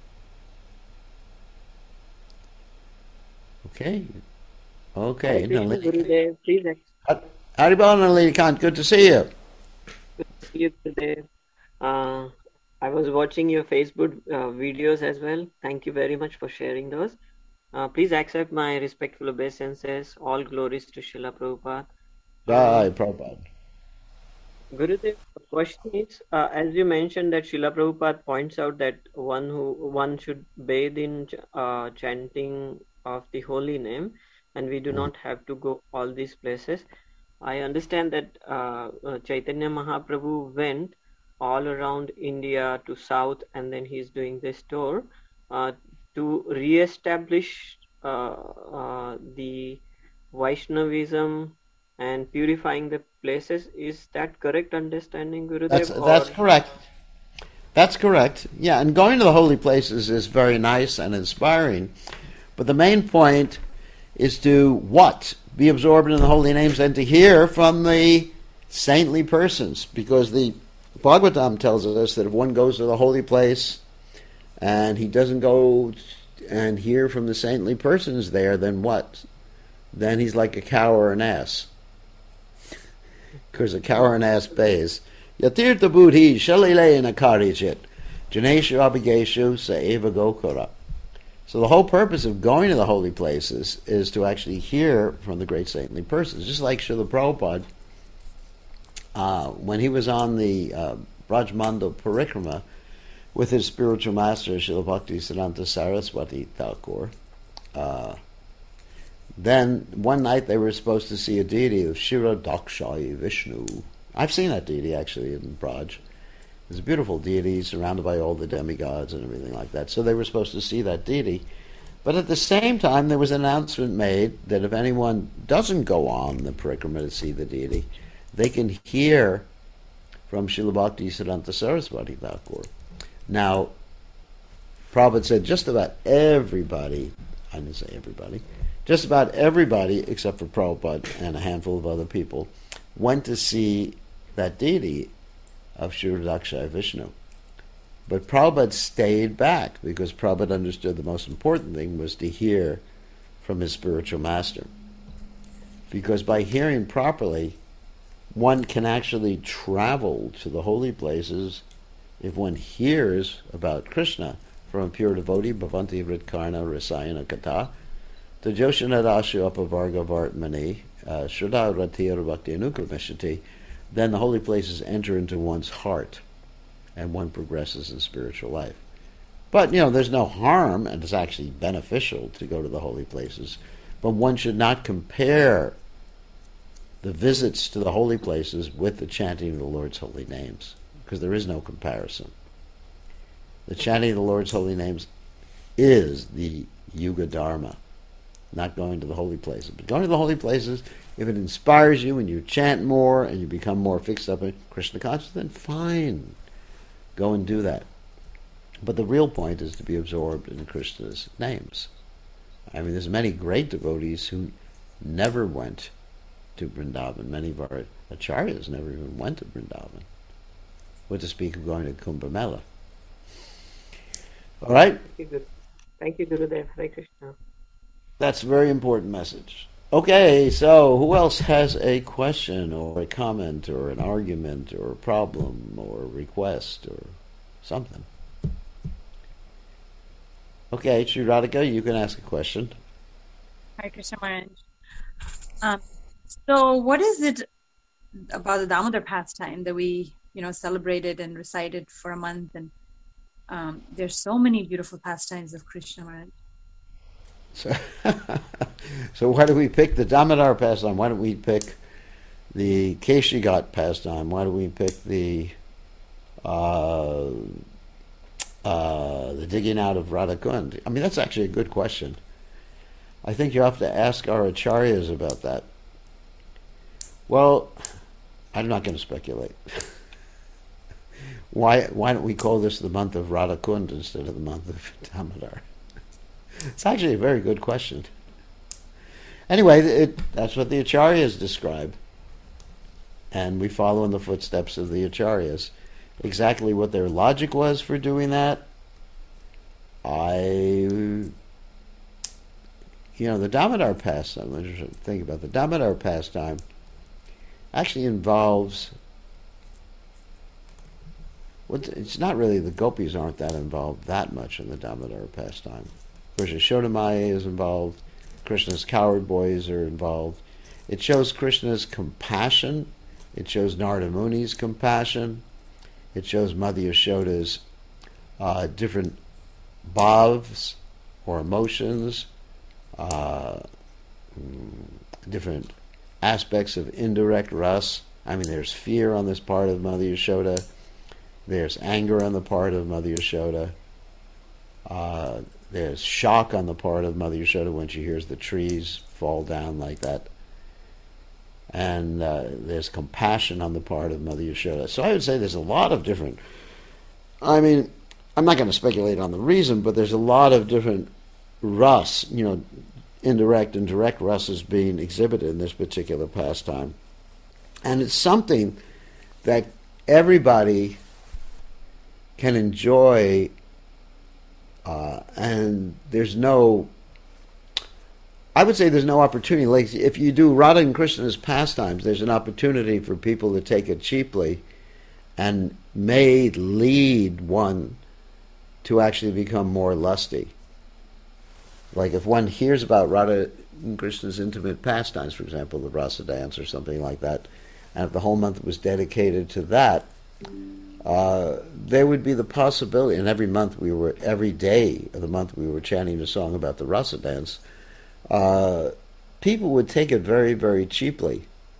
Okay? Okay. Hi, Gurudev. Please accept. Haribol Nalini Kant, good to see you. Good to see you, Gurudev. Uh, I was watching your Facebook uh, videos as well. Thank you very much for sharing those. Uh, please accept my respectful obeisances. All glories to Srila Prabhupada. Jai Uh, Prabhupada. Gurudev, the question is, uh, as you mentioned that Srila Prabhupada points out that one who one should bathe in uh, chanting of the holy name, and we do Mhm. not have to go all these places. I understand that uh, uh, Chaitanya Mahaprabhu went all around India to south, and then he's doing this tour uh, to re-establish uh, uh, the Vaishnavism and purifying the places. Is that correct understanding, That's Gurudev? that's Or correct. That's correct. Yeah, and going to the holy places is very nice and inspiring. But the main point is to what? Be absorbed in the holy names and to hear from the saintly persons. Because the Bhagavatam tells us that if one goes to the holy place and he doesn't go and hear from the saintly persons there, then what? Then he's like a cow or an ass. Because a cow or an ass pays. Yatirtha buddhi shalile nakarijit janeshu abhigeshu saeva gokara. So the whole purpose of going to the holy places is to actually hear from the great saintly persons. Just like Srila Prabhupada, uh, when he was on the uh, Brajmanda Parikrama with his spiritual master, Srila Bhakti Siddhanta Saraswati Thakur, uh, then one night they were supposed to see a deity of Shira Dakshayi Vishnu. I've seen that deity actually in Braj. It's a beautiful deity surrounded by all the demigods and everything like that. So they were supposed to see that deity. But at the same time, there was an announcement made that if anyone doesn't go on the parikrama to see the deity, they can hear from Srila Bhakti Siddhanta Saraswati Thakur. Now, Prabhupada said just about everybody, I didn't say everybody, just about everybody except for Prabhupada and a handful of other people went to see that deity of Shri Dakshayi Vishnu. But Prabhupada stayed back because Prabhupada understood the most important thing was to hear from his spiritual master. Because by hearing properly, one can actually travel to the holy places if one hears about Krishna from a pure devotee, Bhavanti Vritkarna Rasayana Kata, the Joshanadashu Apavarga Vartmani, uh, Shraddha Ratira Bhakti Anukrameshati, then the holy places enter into one's heart, and one progresses in spiritual life. But, you know, there's no harm, and it's actually beneficial to go to the holy places, but one should not compare the visits to the holy places with the chanting of the Lord's holy names, because there is no comparison. The chanting of the Lord's holy names is the Yuga Dharma, not going to the holy places. But going to the holy places, if it inspires you and you chant more and you become more fixed up in Krishna consciousness, then fine, go and do that. But the real point is to be absorbed in Krishna's names. I mean, there's many great devotees who never went to Vrindavan. Many of our acharyas never even went to Vrindavan. What to speak of going to Kumbh Mela. All right? Thank you, Guru. Thank you, Gurudev. Hare Krishna. That's a very important message. Okay, so who else has a question or a comment or an argument or a problem or a request or something? Okay, Sri Radhika, you can ask a question. Hare Krishna Maharaj. Um, so what is it about the Damodar pastime that we, you know, celebrated and recited for a month? And um, there's so many beautiful pastimes of Krishna Maharaj. So, so why do we pick the Damodar pastime? Why don't we pick the Keshigat pastime? Why do we pick the uh, uh, the digging out of Radhakund? I mean, that's actually a good question. I think you have to ask our acharyas about that. Well, I'm not going to speculate. why why don't we call this the month of Radhakund instead of the month of Damodar? It's actually a very good question. Anyway, it, that's what the acharyas describe. And we follow in the footsteps of the acharyas. Exactly what their logic was for doing that, I, you know, the Damodar pastime, let's think about the Damodar pastime, actually involves, what, it's not really, the gopis aren't that involved that much in the Damodar pastime. Of course, Yashoda Maya is involved. Krishna's coward boys are involved. It shows Krishna's compassion. It shows Narada Muni's compassion. It shows Mother Yashoda's uh, different bhavs or emotions, uh, different aspects of indirect ras. I mean, there's fear on this part of Mother Yashoda. There's anger on the part of Mother Yashoda. Uh, There's shock on the part of Mother Yashoda when she hears the trees fall down like that. And uh, there's compassion on the part of Mother Yashoda. So I would say there's a lot of different... I mean, I'm not going to speculate on the reason, but there's a lot of different ras, you know, indirect and direct rasas being exhibited in this particular pastime. And it's something that everybody can enjoy. Uh, and there's no, I would say there's no opportunity. Like if you do Radha and Krishna's pastimes, there's an opportunity for people to take it cheaply and may lead one to actually become more lusty. Like if one hears about Radha and Krishna's intimate pastimes, for example, the rasa dance or something like that, and if the whole month was dedicated to that, Uh, there would be the possibility, and every month we were, every day of the month we were chanting a song about the rasa dance, uh, people would take it very, very cheaply,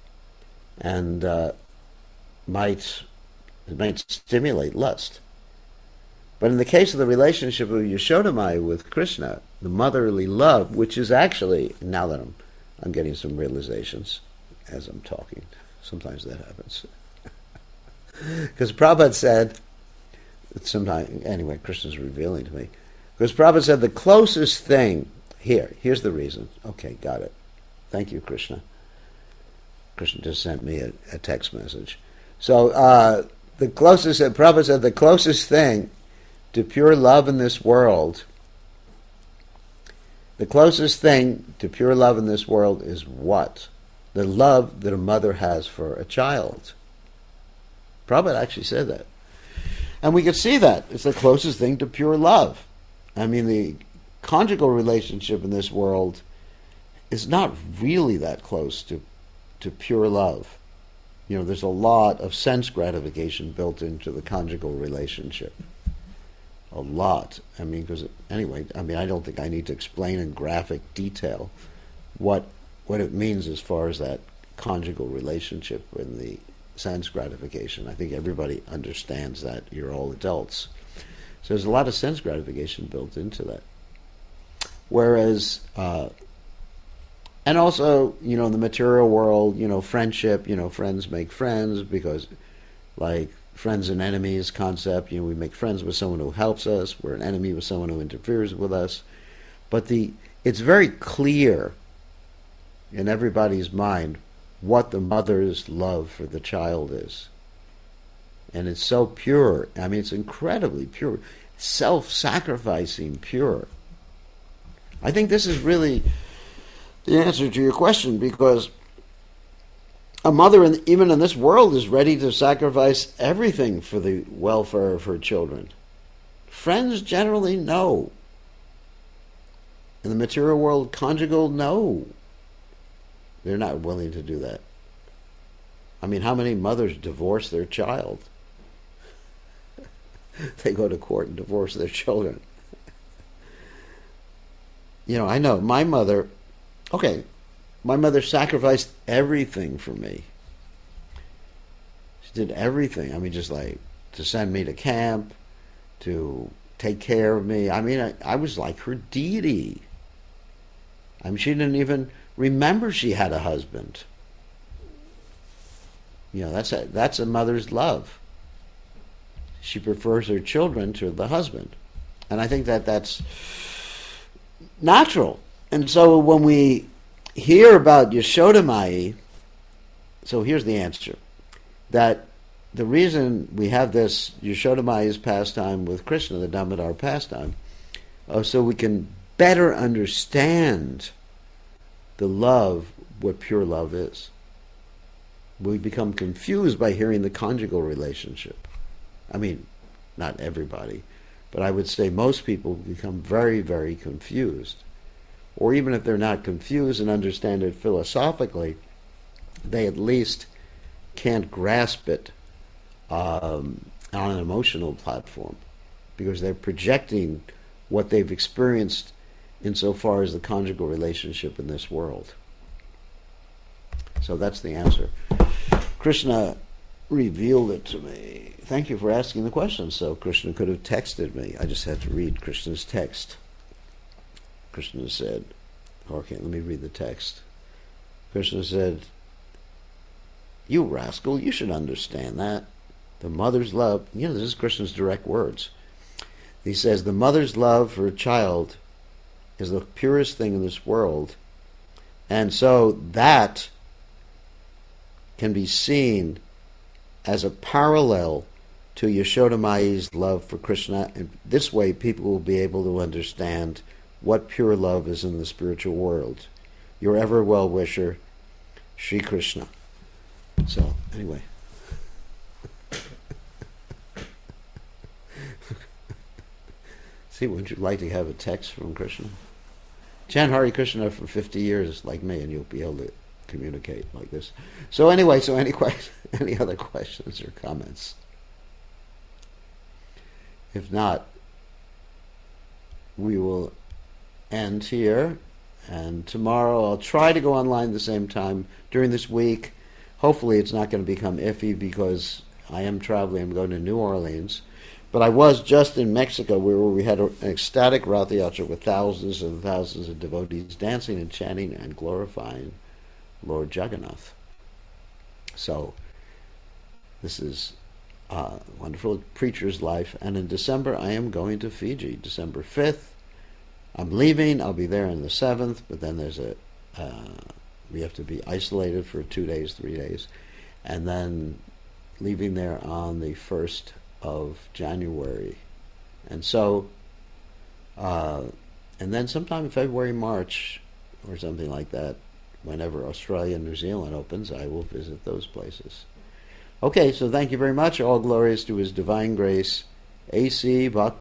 and uh, might it might stimulate lust. But in the case of the relationship of Yashodamaya with Krishna, the motherly love, which is actually, now that I'm, I'm getting some realizations as I'm talking, sometimes that happens. Because Prabhupada said, sometime, anyway, Krishna's revealing to me, because Prabhupada said the closest thing, here, here's the reason. Okay, got it. Thank you, Krishna. Krishna just sent me a, a text message. So, uh, the closest, Prabhupada said, the closest thing to pure love in this world, the closest thing to pure love in this world is what? The love that a mother has for a child. Prabhupada actually said that. And we could see that. It's the closest thing to pure love. I mean, the conjugal relationship in this world is not really that close to to pure love. You know, there's a lot of sense gratification built into the conjugal relationship. A lot. I mean, because, anyway, I mean, I don't think I need to explain in graphic detail what what it means as far as that conjugal relationship and the sense gratification. I think everybody understands that. You're all adults. So there's a lot of sense gratification built into that. Whereas, uh, and also, you know, in the material world, you know, friendship, you know, friends make friends because, like, friends and enemies concept, you know, we make friends with someone who helps us, we're an enemy with someone who interferes with us. But the it's very clear in everybody's mind what the mother's love for the child is. And it's so pure. I mean, it's incredibly pure. Self-sacrificing pure. I think this is really the answer to your question, because a mother, in, even in this world, is ready to sacrifice everything for the welfare of her children. Friends generally, no. In the material world, conjugal, no. They're not willing to do that. I mean, how many mothers divorce their child? They go to court and divorce their children. You know, I know, my mother, okay, my mother sacrificed everything for me. She did everything. I mean, just like to send me to camp, to take care of me. I mean, I, I was like her deity. I mean, she didn't even remember she had a husband. You know, that's a, that's a mother's love. She prefers her children to the husband. And I think that that's natural. And so when we hear about Yashoda Mai, so here's the answer. That the reason we have this Yashoda Mai's pastime with Krishna, the Damodar pastime, uh, so we can better understand the love, what pure love is. We become confused by hearing the conjugal relationship. I mean, not everybody, but I would say most people become very, very confused. Or even if they're not confused and understand it philosophically, they at least can't grasp it um, on an emotional platform, because they're projecting what they've experienced insofar as the conjugal relationship in this world. So that's the answer. Krishna revealed it to me. Thank you for asking the question. So Krishna could have texted me. I just had to read Krishna's text. Krishna said, okay, let me read the text. Krishna said, "You rascal, you should understand that. The mother's love," you know, this is Krishna's direct words. He says, the mother's love for a child is the purest thing in this world. And so that can be seen as a parallel to Yashoda Mai's love for Krishna. And this way people will be able to understand what pure love is in the spiritual world. Your ever well-wisher, Sri Krishna. So, anyway. See, wouldn't you like to have a text from Krishna? Chant Hare Krishna for fifty years like me and you'll be able to communicate like this. So anyway, so any, any other questions or comments? If not, we will end here. And tomorrow I'll try to go online at the same time during this week. Hopefully it's not going to become iffy because I am traveling. I'm going to New Orleans. But I was just in Mexico where we had an ecstatic Rath Yatra with thousands and thousands of devotees dancing and chanting and glorifying Lord Jagannath. So this is a wonderful preacher's life. And in December I am going to Fiji, December fifth. I'm leaving. I'll be there on the seventh, but then there's a uh, we have to be isolated for two days, three days, and then leaving there on the first of January. And so, uh, and then sometime in February, March, or something like that, whenever Australia and New Zealand opens, I will visit those places. Okay, so thank you very much. All glories to His Divine Grace, A C Bhakti